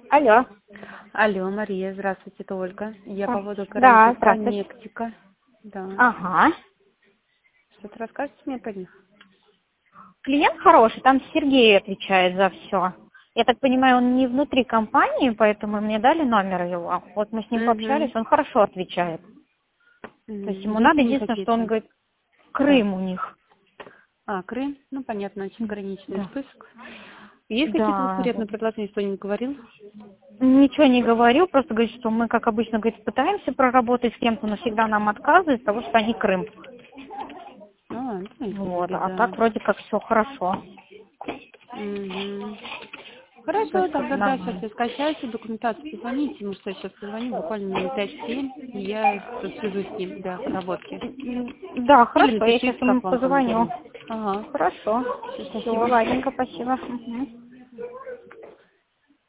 Алло. Алло, Мария, здравствуйте, это Ольга. Я по поводу Да, гарантии здравствуйте. Коннектика. Да. Ага. Что-то расскажете мне про них? Клиент хороший, там Сергей отвечает за все. Я так понимаю, он не внутри компании, поэтому мне дали номер его. Вот мы с ним пообщались, он хорошо отвечает. То есть ему Есть надо у них единственное, что он какие-то? говорит, Да. Крым у них. Крым? Ну, понятно, очень ограниченный Да. список. Есть какие-то Да. конкурентные предложения, что не говорил? Ничего не говорил, просто говорит, что мы, как обычно, говорит, пытаемся проработать с кем-то, но всегда нам отказывают, потому что они Крым. Ну, это не Вот, а беда. так вроде как все хорошо. Мгм. То Хорошо, есть как тогда да, сейчас нормально. я скачаю всю документацию, позвоните ему, что я сейчас позвоню, буквально минут 5-7, и я свяжусь с ним для проработки. Да, Или хорошо, я сейчас напишите, ему как вам позвоню. удобно. Ага, Хорошо. все, Все, спасибо. ладненько, спасибо. Мгм.